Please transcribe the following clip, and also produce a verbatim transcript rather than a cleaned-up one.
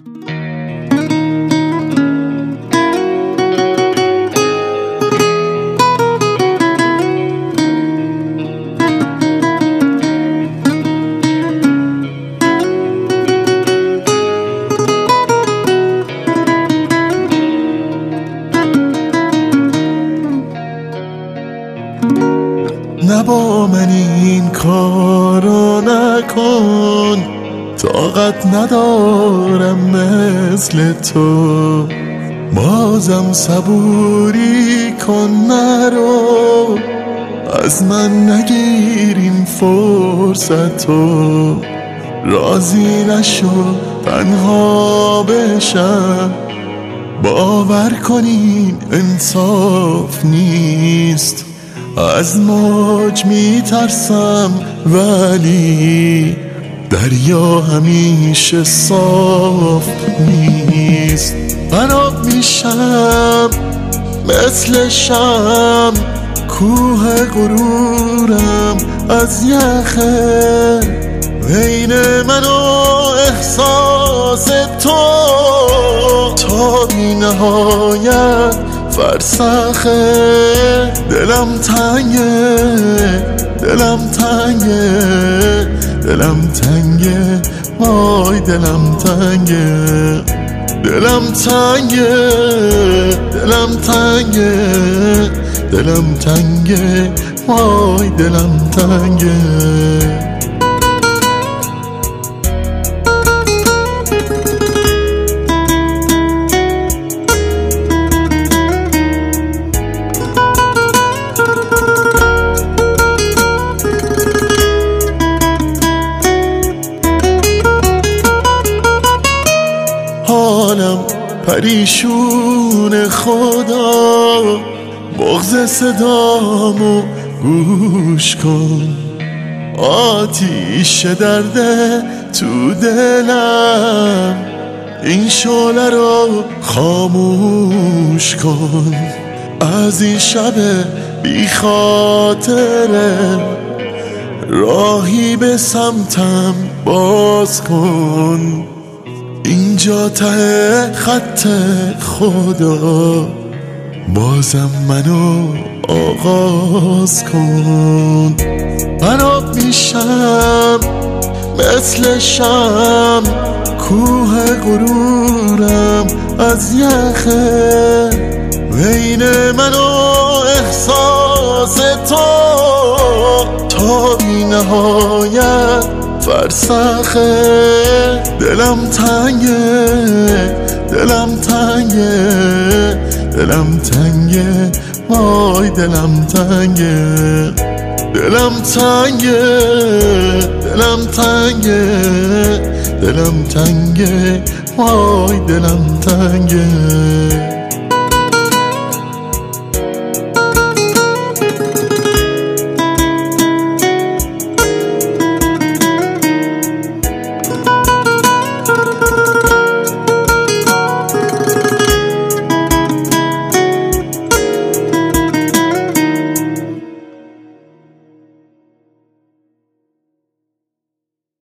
نه با من این کارو نکن، طاقت ندارم مثل تو. بازم صبوری کن، نرو از من نگیر این فرصتو. راضی نشو تنها بشم، باور کنین انصاف نیست. از موج میترسم ولی دریا همیشه صاف نیست. من آب میشم مثل شم، کوه غرورم از یخه. بین من و احساس تو تا بی نهایت فرسخه. دلم تنگه، دلم تنگه، دلم تنگه، وای دلم تنگه. دلم تنگه، دلم تنگه، دلم تنگه، وای دلم تنگه. حالم پریشون خدا، بغض صدامو گوش کن. آتیش درده تو دلم، این شعله رو خاموش کن. از این شب بی خاطره راهی به سمتم باز کن. اینجا ته خط خدا، بازم منو آغاز کن. من آب میشم مثل شم، کوه غرورم از یخه. بین من و احساس تو تا بی نهایت فرسخه. دلم تنگه، دلم تنگه، دلم تنگه، وای دلم تنگه. دلم تنگه، دلم تنگه، دلم تنگه، وای دلم تنگه.